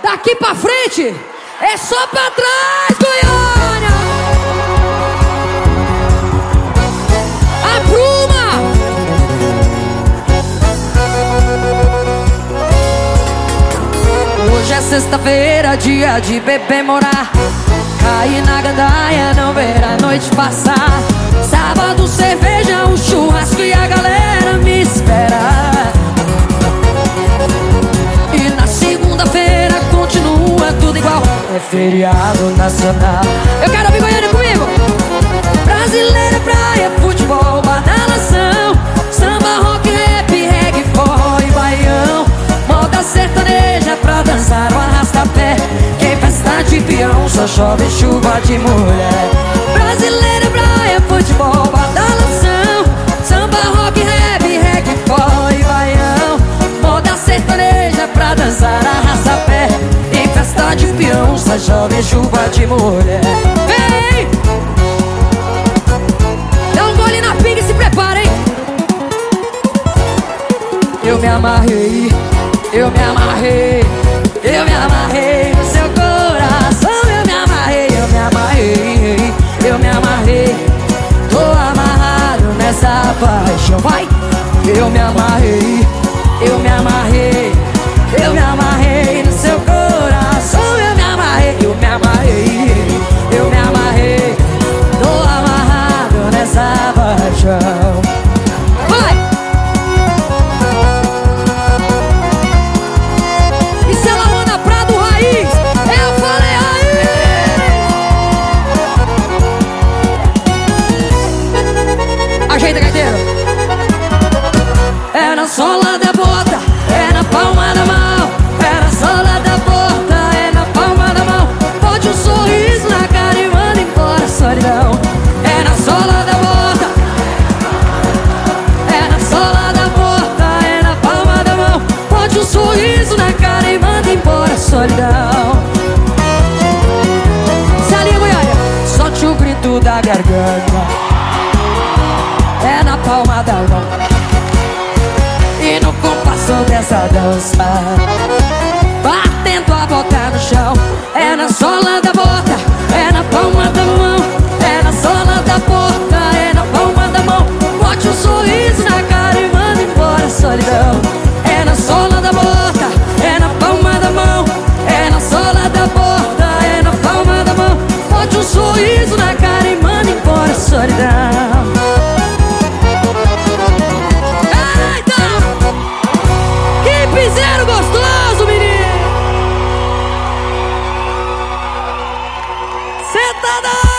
Daqui pra frente é só pra trás, Goiânia. Apruma. Hoje é sexta-feira, dia de beber morar. Cair na gandaia, não ver a noite passar. Sábado, cerveja, um churrasco e a galera me espera. E na segunda-feira continua tudo igual. É feriado nacional. Eu quero ouvir Goiânia comigo. Brasileira, praia, futebol, badalação, samba, rock, rap, reggae, forró e baião. Moda sertaneja pra dançar o arrasta-pé. Quem festa de peão só chove chuva de mulher. Brasileira, praia, futebol, badalação, samba, rock, rap, reggae, forró e baião. Moda sertaneja pra dançar arrasta-pé. Em festa de peão só chove chuva de mulher. Vem! Dá um gole na pinga e se prepara, hein? Eu me amarrei, eu me amarrei, eu me amarrei no seu coração. Eu me amarrei, eu me amarrei, eu me amarrei. Tô amarrado nessa paixão, vai! Eu me amarrei, eu me amarrei, eu me amarrei no seu coração. Eu me amarrei, eu me amarrei, eu me amarrei. Tô amarrado nessa paixão. Vai! Isso é Lamona Prado Raiz. Eu falei aí. Ajeita, gaiteiro. É na sola da bota, é na palma da mão. É na sola da bota, é na palma da mão. Bote um sorriso na cara e manda embora a solidão. É na sola da bota, é na sola da bota, é na palma da mão. Bote um sorriso na cara e manda embora a solidão. Salinha Goiânia, solte o grito da garganta. É na palma da mão. E no compasso dessa dança, batendo a bota no chão. É na sola da bota, é na palma da mão. É na sola da bota, é na palma da mão. Bote um sorriso na cara e manda embora a solidão. É na sola da bota, é na palma da mão. É na sola da bota, é na palma da mão. Bote um sorriso na cara e manda embora a solidão. Piseiro gostoso, menino! Cê tá